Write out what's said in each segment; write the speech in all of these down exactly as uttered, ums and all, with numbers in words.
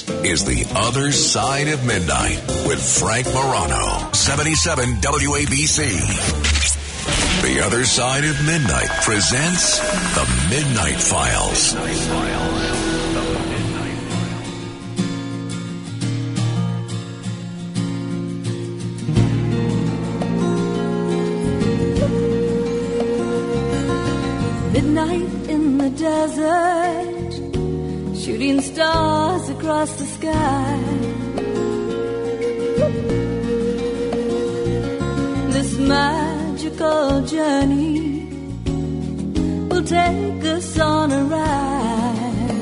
is The Other Side of Midnight with Frank Morano, seventy-seven W A B C. The Other Side of Midnight presents The Midnight Files. Midnight in the desert, shooting stars across the sky. This magical journey will take us on a ride,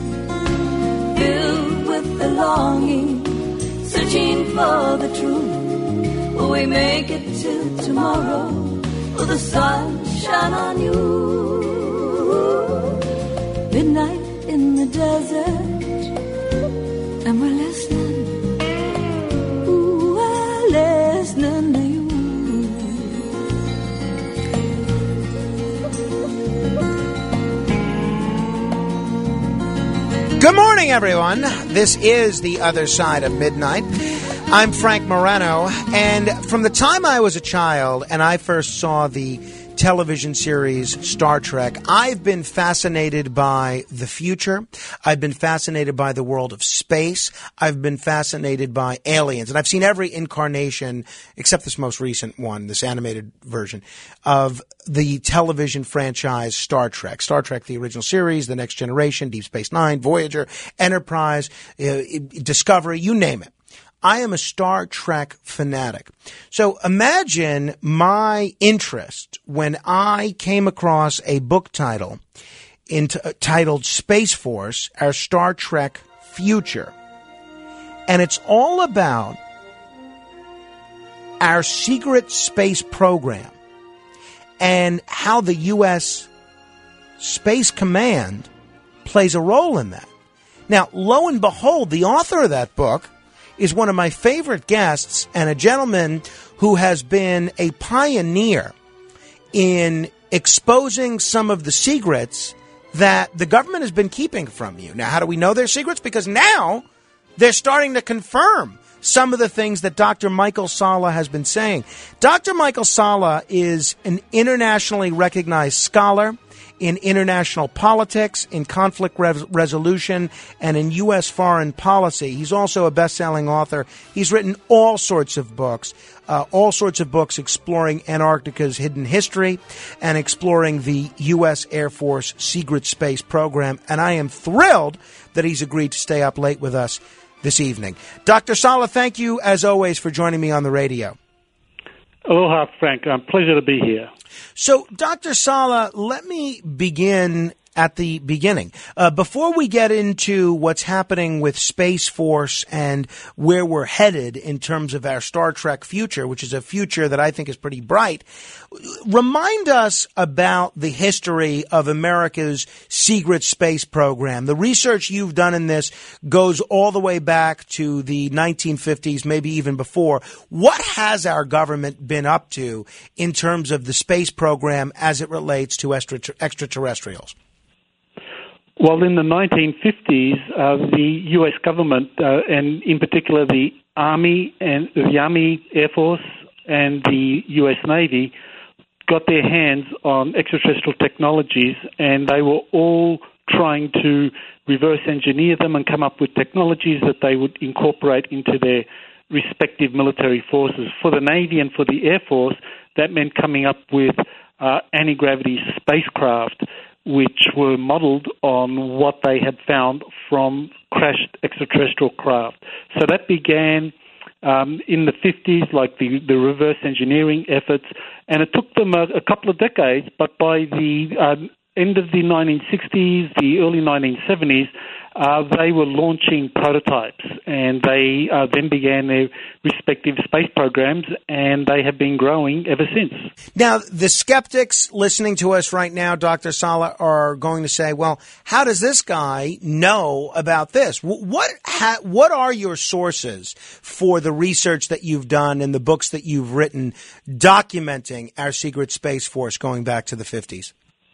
filled with the longing, searching for the truth. Will we make it to tomorrow? Will the sun shine on you? Midnight in the desert, and we're listening. Ooh, we're listening to you. Good morning, everyone. This is The Other Side of Midnight. I'm Frank Morano, and from the time I was a child and I first saw the television series Star Trek, I've been fascinated by the future. I've been fascinated by the world of space. I've been fascinated by aliens. And I've seen every incarnation, except this most recent one, this animated version, of the television franchise Star Trek. Star Trek, the original series, The Next Generation, Deep Space Nine, Voyager, Enterprise, uh, Discovery, you name it. I am a Star Trek fanatic. So imagine my interest when I came across a book title entitled Space Force, Our Star Trek Future. And it's all about our secret space program and how the U S Space Command plays a role in that. Now, lo and behold, the author of that book is one of my favorite guests and a gentleman who has been a pioneer in exposing some of the secrets that the government has been keeping from you. Now, how do we know they're secrets? Because now they're starting to confirm some of the things that Doctor Michael Salla has been saying. Doctor Michael Salla is an internationally recognized scholar in international politics, in conflict res- resolution, and in U S foreign policy. He's also a best-selling author. He's written all sorts of books, uh, all sorts of books exploring Antarctica's hidden history and exploring the U S Air Force secret space program. And I am thrilled that he's agreed to stay up late with us this evening. Doctor Salla, thank you, as always, for joining me on the radio. Aloha, Frank. Um, pleasure to be here. So, Doctor Salla, let me begin at the beginning. Uh, before we get into what's happening with Space Force and where we're headed in terms of our Star Trek future, which is a future that I think is pretty bright, remind us about the history of America's secret space program. The research you've done in this goes all the way back to the nineteen fifties, maybe even before. What has our government been up to in terms of the space program as it relates to extra- extraterrestrials? Well, in the nineteen fifties, uh, the U S government, uh, and in particular the Army and the Army Air Force and the U S Navy, got their hands on extraterrestrial technologies, and they were all trying to reverse engineer them and come up with technologies that they would incorporate into their respective military forces. For the Navy and for the Air Force, that meant coming up with uh, anti-gravity spacecraft, which were modeled on what they had found from crashed extraterrestrial craft. So that began um, in the fifties, like the, the reverse engineering efforts, and it took them a, a couple of decades, but by the uh, end of the nineteen sixties, the early nineteen seventies, uh, they were launching prototypes, and they uh, then began their respective space programs, and they have been growing ever since. Now, the skeptics listening to us right now, Doctor Salla, are going to say, well, how does this guy know about this? What ha- what are your sources for the research that you've done and the books that you've written documenting our secret space force going back to the fifties?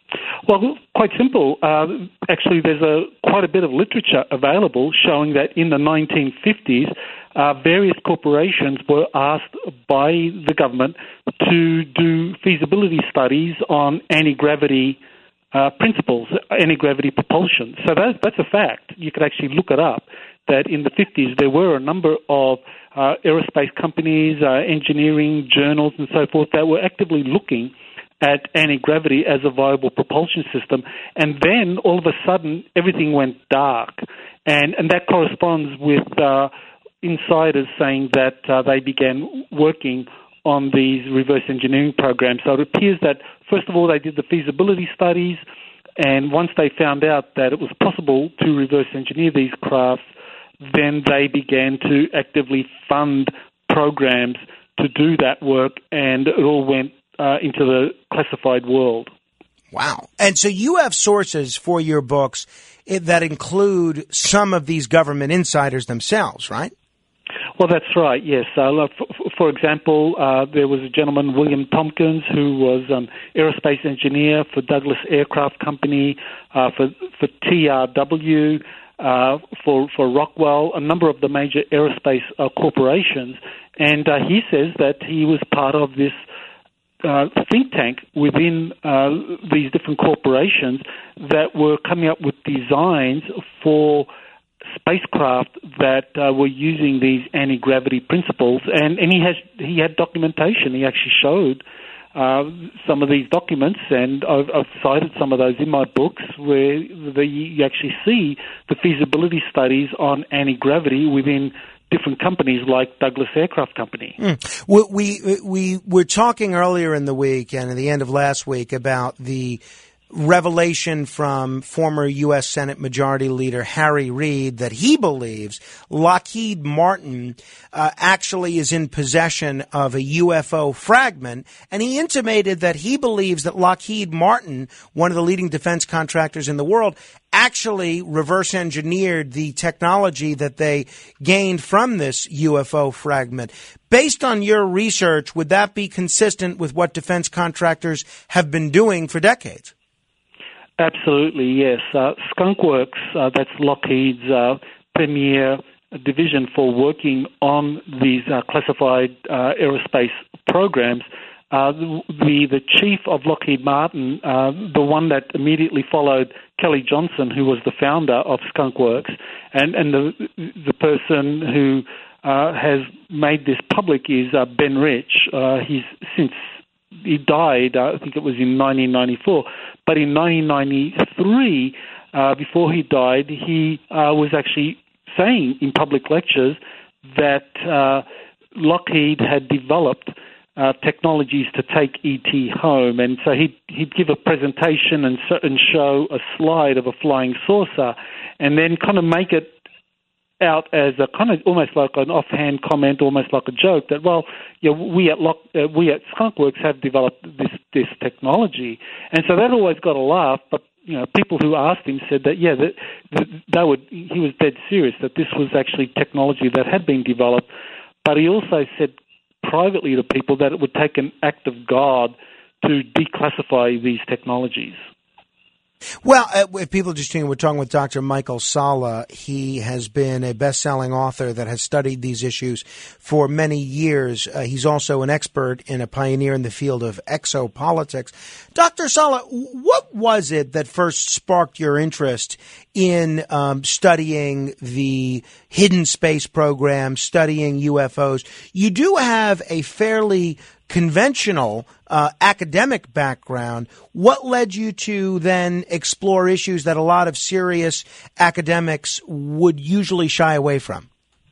Well, quite simple. Uh, actually, there's a quite a bit of literature available showing that in the nineteen fifties, uh, various corporations were asked by the government to do feasibility studies on anti-gravity uh, principles, anti-gravity propulsion. So that, that's a fact. You could actually look it up, that in the fifties there were a number of uh, aerospace companies, uh, engineering journals and so forth that were actively looking at anti-gravity as a viable propulsion system. And then all of a sudden everything went dark. And, and that corresponds with uh, insiders saying that uh, they began working on these reverse engineering programs. So it appears that, first of all, they did the feasibility studies, and once they found out that it was possible to reverse engineer these crafts, then they began to actively fund programs to do that work, and it all went uh, into the classified world. Wow. And so you have sources for your books that include some of these government insiders themselves, right? Well, that's right, yes. Uh, for, for example, uh, there was a gentleman, William Tompkins, who was an aerospace engineer for Douglas Aircraft Company, uh, for, for T R W, uh, for, for Rockwell, a number of the major aerospace uh, corporations. And uh, he says that he was part of this uh, think tank within uh, these different corporations that were coming up with designs for spacecraft that uh, were using these anti-gravity principles, and, and he has he had documentation. He actually showed uh, some of these documents, and I've, I've cited some of those in my books, where the, you actually see the feasibility studies on anti-gravity within different companies like Douglas Aircraft Company. Mm. We, we we were talking earlier in the week and at the end of last week about the revelation from former U S Senate Majority Leader Harry Reid that he believes Lockheed Martin uh, actually is in possession of a U F O fragment, and he intimated that he believes that Lockheed Martin, one of the leading defense contractors in the world, actually reverse engineered the technology that they gained from this U F O fragment. Based on your research, would that be consistent with what defense contractors have been doing for decades? Absolutely, yes. Uh, Skunk Works, uh, that's Lockheed's uh, premier division for working on these uh, classified uh, aerospace programs. Uh, the the chief of Lockheed Martin, uh, the one that immediately followed Kelly Johnson, who was the founder of Skunk Works, and, and the the person who uh, has made this public is uh, Ben Rich. Uh, he's since He died, uh, I think it was in nineteen ninety-four. But in nineteen ninety-three, uh, before he died, he uh, was actually saying in public lectures that uh, Lockheed had developed uh, technologies to take E T home. And so he'd, he'd give a presentation and, and show a slide of a flying saucer and then kind of make it out as a kind of almost like an offhand comment, almost like a joke that, well, you know, we at Lock, uh, we at Skunk Works have developed this this technology, and so that always got a laugh. But you know, people who asked him said that yeah, that, that they would he was dead serious that this was actually technology that had been developed. But he also said privately to people that it would take an act of God to declassify these technologies. Well, uh, if people just tuning in, we're talking with Doctor Michael Salla. He has been a best-selling author that has studied these issues for many years. Uh, he's also an expert and a pioneer in the field of exopolitics. Doctor Salla, what was it that first sparked your interest in um, studying the hidden space program, studying U F Os? You do have a fairly conventional uh, academic background. What led you to then explore issues that a lot of serious academics would usually shy away from?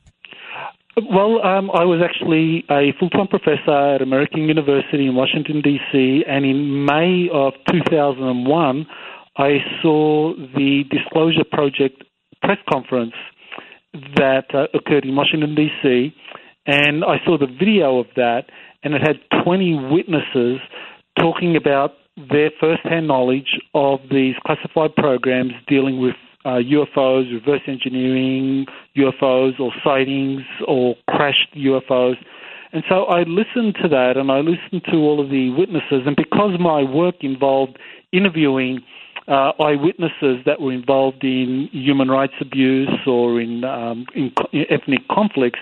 Well, um, I was actually a full-time professor at American University in Washington, D C, and in May of two thousand one, I saw the Disclosure Project press conference that uh, occurred in Washington, D C, and I saw the video of that, and it had twenty witnesses talking about their first-hand knowledge of these classified programs dealing with uh, U F Os, reverse engineering U F Os, or sightings, or crashed U F Os. And so I listened to that, and I listened to all of the witnesses, and because my work involved interviewing uh, eyewitnesses that were involved in human rights abuse or in, um, in, in ethnic conflicts,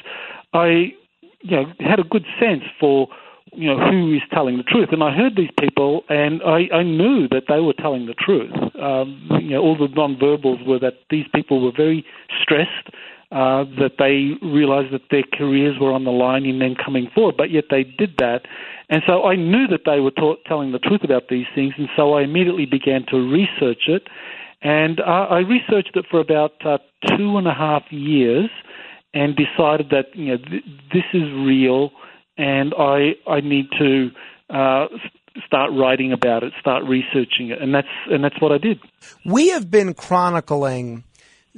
I you know, had a good sense for you know who is telling the truth. And I heard these people, and I, I knew that they were telling the truth. Um, you know, all the non-verbals were that these people were very stressed, uh, that they realized that their careers were on the line in them coming forward, but yet they did that. And so I knew that they were ta- telling the truth about these things, and so I immediately began to research it. And uh, I researched it for about uh, two and a half years and decided that you know th- this is real, and I I need to uh, start writing about it, start researching it, and that's and that's what I did. We have been chronicling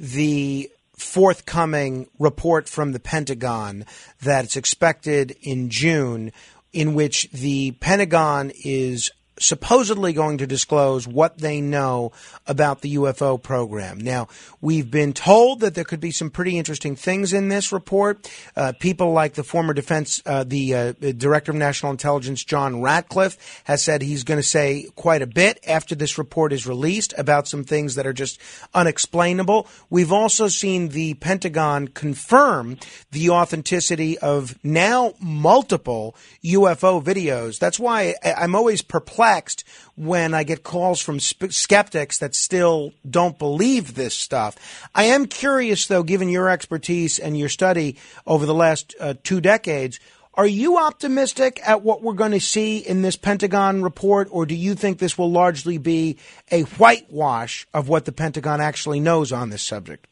the forthcoming report from the Pentagon that's expected in June, in which the Pentagon is supposedly going to disclose what they know about the U F O program. Now, we've been told that there could be some pretty interesting things in this report. Uh, people like the former defense, uh, the uh, Director of National Intelligence, John Ratcliffe, has said he's going to say quite a bit after this report is released about some things that are just unexplainable. We've also seen the Pentagon confirm the authenticity of now multiple U F O videos. That's why I'm always perplexed when I get calls from sp- skeptics that still don't believe this stuff. I am curious, though, given your expertise and your study over the last uh, two decades, are you optimistic at what we're going to see in this Pentagon report, or do you think this will largely be a whitewash of what the Pentagon actually knows on this subject?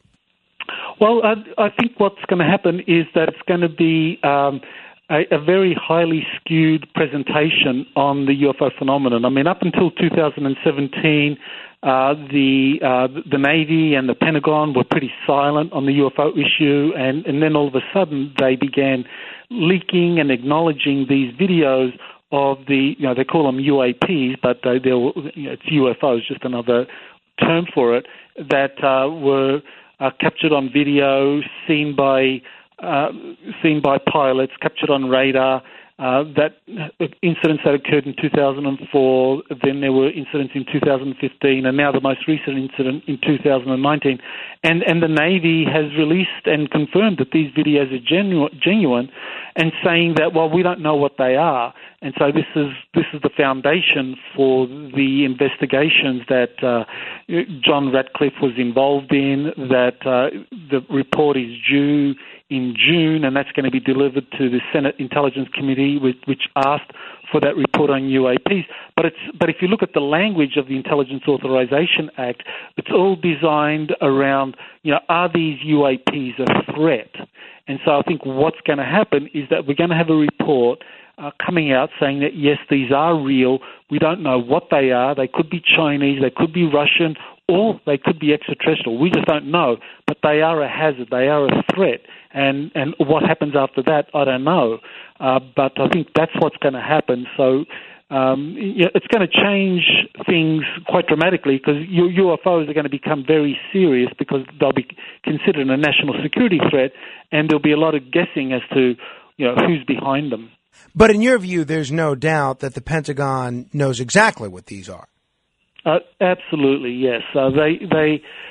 Well, I, I think what's going to happen is that it's going to be um, A, a very highly skewed presentation on the U F O phenomenon. I mean, up until two thousand seventeen, uh, the uh, the Navy and the Pentagon were pretty silent on the U F O issue, and, and then all of a sudden they began leaking and acknowledging these videos of the, you know, they call them U A Ps, but they, they're, you know, it's U F Os, just another term for it, that uh, were uh, captured on video, seen by Uh, seen by pilots, captured on radar, uh, that incidents that occurred in two thousand four, then there were incidents in two thousand fifteen, and now the most recent incident in two thousand nineteen. And, and the Navy has released and confirmed that these videos are genu- genuine and saying that, well, we don't know what they are. And so this is this is the foundation for the investigations that uh, John Ratcliffe was involved in, that uh, the report is due in June, and that's going to be delivered to the Senate Intelligence Committee, which, which asked for that report on U A Ps. But it's but if you look at the language of the Intelligence Authorization Act, it's all designed around, you know, are these U A Ps a threat? And so I think what's going to happen is that we're going to have a report uh, coming out saying that, yes, these are real. We don't know what they are. They could be Chinese, they could be Russian, or they could be extraterrestrial. We just don't know. But they are a hazard. They are a threat. And, and what happens after that, I don't know. Uh, but I think that's what's going to happen. So um, you know, it's going to change things quite dramatically, because U F Os are going to become very serious because they'll be considered a national security threat, and there'll be a lot of guessing as to, you know, who's behind them. But in your view, there's no doubt that the Pentagon knows exactly what these are. Uh, absolutely, yes. Uh, they, they,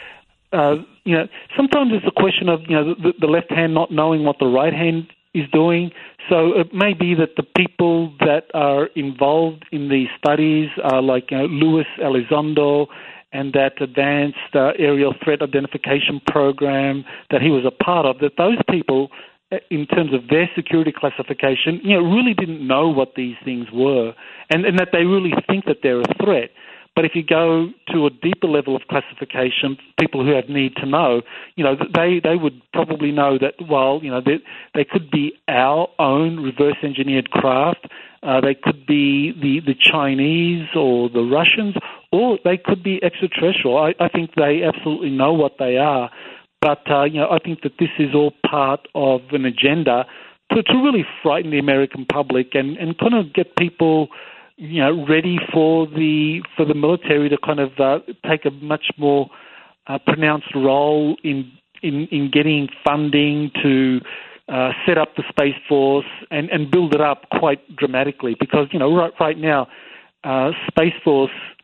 uh, you know, sometimes it's a question of, you know, the, the left hand not knowing what the right hand is doing. So it may be that the people that are involved in these studies, uh, like you know, Luis Elizondo and that advanced uh, aerial threat identification program that he was a part of, that those people, in terms of their security classification, you know, really didn't know what these things were, and, and that they really think that they're a threat. But if you go to a deeper level of classification, people who have need to know, you know, they, they would probably know that, well, you know, they, they could be our own reverse-engineered craft, uh, they could be the, the Chinese or the Russians, or they could be extraterrestrial. I, I think they absolutely know what they are. But, uh, you know, I think that this is all part of an agenda to, to really frighten the American public and, and kind of get people, you know, ready for the for the military to kind of uh, take a much more uh, pronounced role in, in in getting funding to uh, set up the Space Force and, and build it up quite dramatically. Because, you know, right right now, uh, Space Force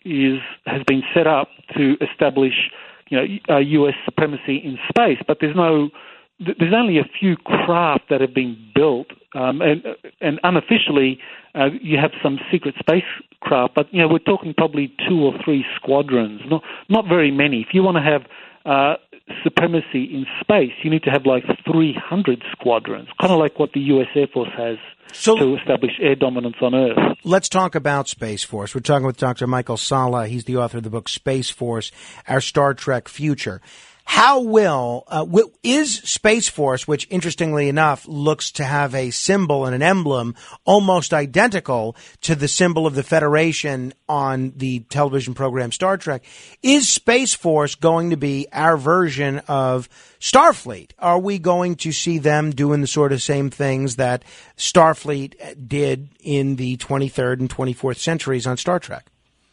is has been set up to establish, you know, uh, U S supremacy in space, but there's no, there's only a few craft that have been built, um, and and unofficially, uh, you have some secret spacecraft, but you know, we're talking probably two or three squadrons, not not very many. If you want to have uh, supremacy in space, you need to have like three hundred squadrons, kind of like what the U S Air Force has so, to establish air dominance on Earth. Let's talk about Space Force. We're talking with Doctor Michael Salla. He's the author of the book Space Force, Our Star Trek Future. How will, uh, will, is Space Force, which interestingly enough looks to have a symbol and an emblem almost identical to the symbol of the Federation on the television program Star Trek, is Space Force going to be our version of Starfleet? Are we going to see them doing the sort of same things that Starfleet did in the twenty-third and twenty-fourth centuries on Star Trek?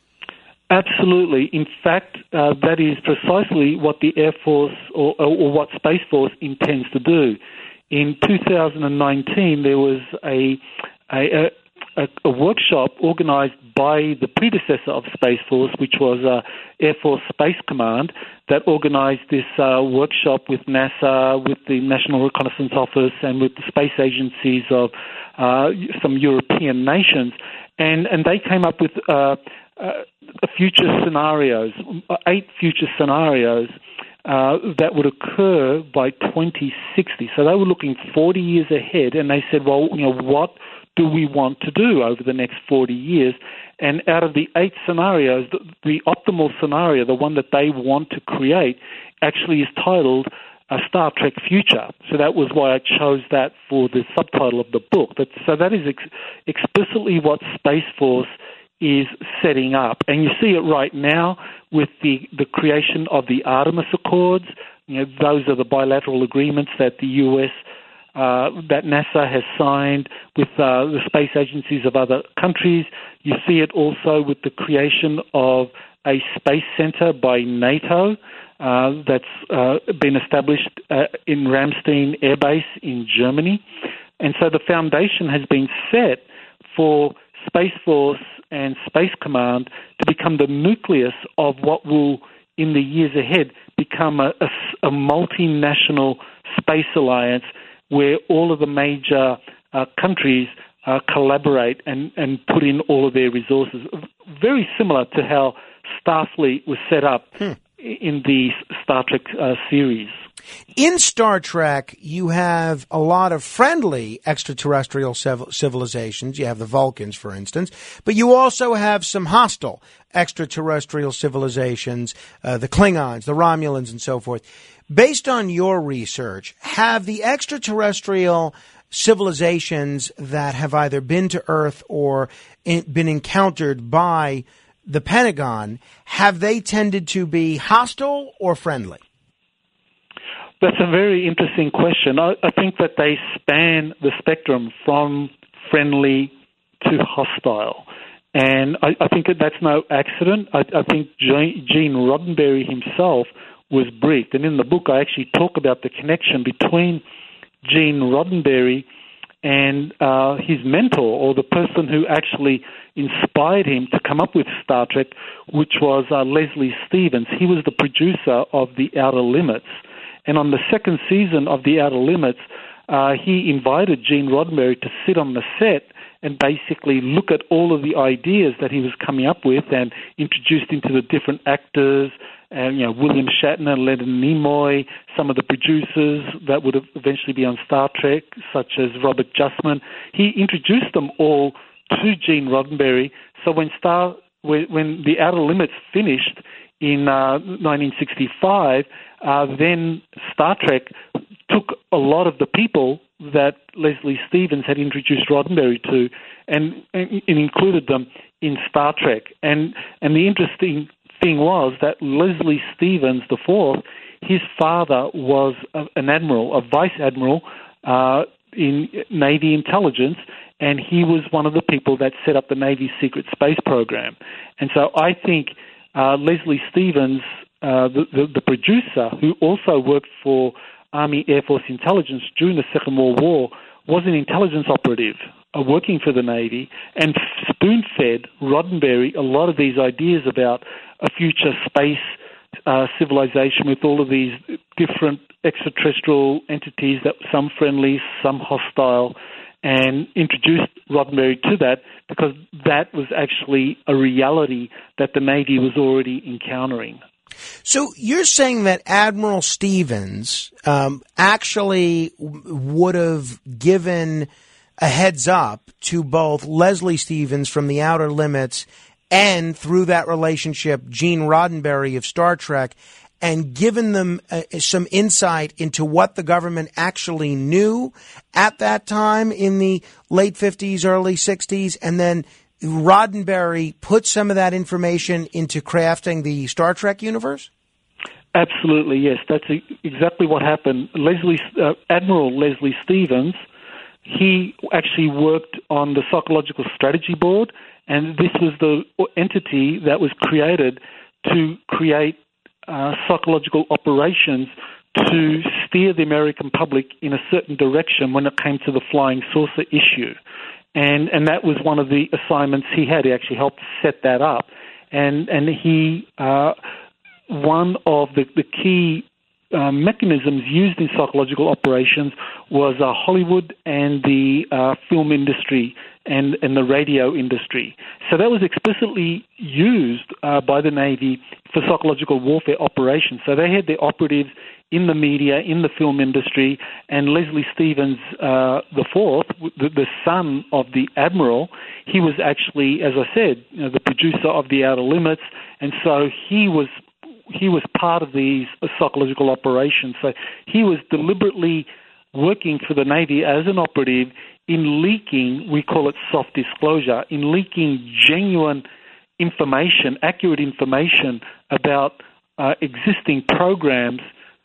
Absolutely. In fact, uh, that is precisely what the Air Force or, or what Space Force intends to do. In two thousand nineteen, there was a a, a, a workshop organized by the predecessor of Space Force, which was uh, Air Force Space Command, that organized this uh, workshop with NASA, with the National Reconnaissance Office, and with the space agencies of uh, some European nations. And, and they came up with uh, uh, future scenarios, eight future scenarios uh, that would occur by twenty sixty. So they were looking forty years ahead, and they said, well, you know, what do we want to do over the next forty years? And out of the eight scenarios, the, the optimal scenario, the one that they want to create, actually is titled A Star Trek Future. So that was why I chose that for the subtitle of the book. But, so that is ex- explicitly what Space Force is setting up. And you see it right now with the, the creation of the Artemis Accords. You know, those are the bilateral agreements that the U S Uh, that NASA has signed with uh, the space agencies of other countries. You see it also with the creation of a space center by NATO uh, that's uh, been established uh, in Ramstein Air Base in Germany. And so the foundation has been set for Space Force and Space Command to become the nucleus of what will, in the years ahead, become a, a, a multinational space alliance where all of the major uh, countries uh, collaborate and, and put in all of their resources. Very similar to how Starfleet was set up hmm. in the Star Trek uh, series. In Star Trek, you have a lot of friendly extraterrestrial civ- civilizations. You have the Vulcans, for instance, but you also have some hostile extraterrestrial civilizations, uh, the Klingons, the Romulans, and so forth. Based on your research, have the extraterrestrial civilizations that have either been to Earth or in, been encountered by the Pentagon, have they tended to be hostile or friendly? That's a very interesting question. I, I think that they span the spectrum from friendly to hostile. And I, I think that that's no accident. I, I think Gene Roddenberry himself was briefed. And in the book, I actually talk about the connection between Gene Roddenberry and uh, his mentor, or the person who actually inspired him to come up with Star Trek, which was uh, Leslie Stevens. He was the producer of The Outer Limits. And on the second season of The Outer Limits, uh, he invited Gene Roddenberry to sit on the set and basically look at all of the ideas that he was coming up with and introduced into the different actors, and, you know, William Shatner, Leonard Nimoy, some of the producers that would eventually be on Star Trek, such as Robert Justman. He introduced them all to Gene Roddenberry. So when Star, when, when The Outer Limits finished in uh, nineteen sixty-five, uh, then Star Trek took a lot of the people that Leslie Stevens had introduced Roddenberry to and, and, and included them in Star Trek. And and the interesting thing was that Leslie Stevens the fourth, his father was a, an admiral, a vice admiral uh, in Navy intelligence, and he was one of the people that set up the Navy's secret space program. And so I think uh, Leslie Stevens, uh, the, the, the producer, who also worked for Army Air Force Intelligence during the Second World War, was an intelligence operative. uh, working for the Navy and spoon-fed Roddenberry a lot of these ideas about a future space uh, civilization with all of these different extraterrestrial entities, that some friendly, some hostile, and introduced Roddenberry to that because that was actually a reality that the Navy was already encountering. So you're saying that Admiral Stevens um, actually w- would have given a heads up to both Leslie Stevens from The Outer Limits and, through that relationship, Gene Roddenberry of Star Trek, and given them uh, some insight into what the government actually knew at that time in the late fifties, early sixties, and then Roddenberry put some of that information into crafting the Star Trek universe? Absolutely, yes. That's exactly what happened. Leslie, uh, Admiral Leslie Stevens, he actually worked on the Psychological Strategy Board, and this was the entity that was created to create uh, psychological operations to steer the American public in a certain direction when it came to the flying saucer issue. And and that was one of the assignments he had. He actually helped set that up. And and he, uh, one of the, the key uh, mechanisms used in psychological operations was uh, Hollywood and the uh, film industry and, and the radio industry. So that was explicitly used uh, by the Navy for psychological warfare operations. So they had their operatives in the media, in the film industry, and Leslie Stevens uh, the fourth, the, the son of the Admiral, he was actually, as I said, you know, the producer of The Outer Limits, and so he was he was part of these psychological operations. So he was deliberately working for the Navy as an operative in leaking, we call it soft disclosure, in leaking genuine information, accurate information about uh, existing programs,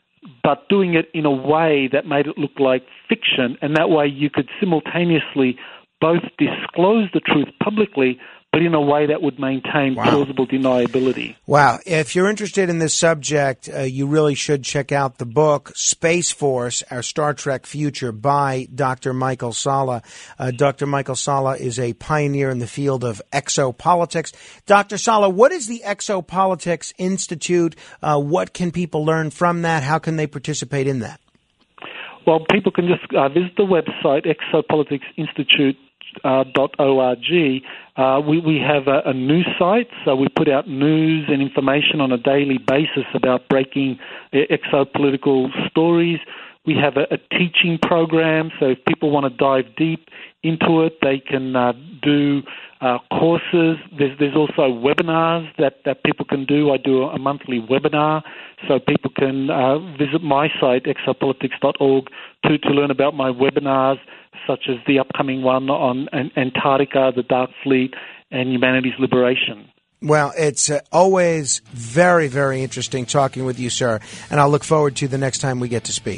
but doing it in a way that made it look like fiction, and that way you could simultaneously both disclose the truth publicly, but in a way that would maintain wow. plausible deniability. Wow. If you're interested in this subject, uh, you really should check out the book, Space Force, Our Star Trek Future, by Doctor Michael Salla. Uh, Doctor Michael Salla is a pioneer in the field of exopolitics. Doctor Salla, what is the Exopolitics Institute? Uh, what can people learn from that? How can they participate in that? Well, people can just uh, visit the website, exopolitics institute dot org. Uh, we, we have a, a news site, so we put out news and information on a daily basis about breaking uh, exopolitical stories. We have a, a teaching program, so if people want to dive deep into it, they can uh, do uh, courses. There's, there's also webinars that, that people can do. I do a monthly webinar, so people can uh, visit my site, exopolitics dot org, to, to learn about my webinars, such as the upcoming one on Antarctica, the Dark Fleet, and humanity's liberation. Well, it's uh, always very, very interesting talking with you, sir, and I'll look forward to the next time we get to speak.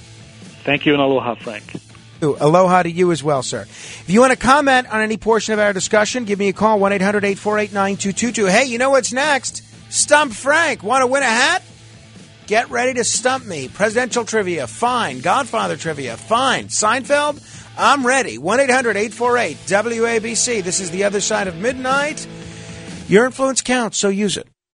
Thank you, and aloha, Frank. Aloha to you as well, sir. If you want to comment on any portion of our discussion, give me a call, one eight hundred eight four eight nine two two two. Hey, you know what's next? Stump Frank. Want to win a hat? Get ready to stump me. Presidential trivia, fine. Godfather trivia, fine. Seinfeld, I'm ready. one eight hundred eight four eight W A B C. This is The Other Side of Midnight. Your influence counts, so use it.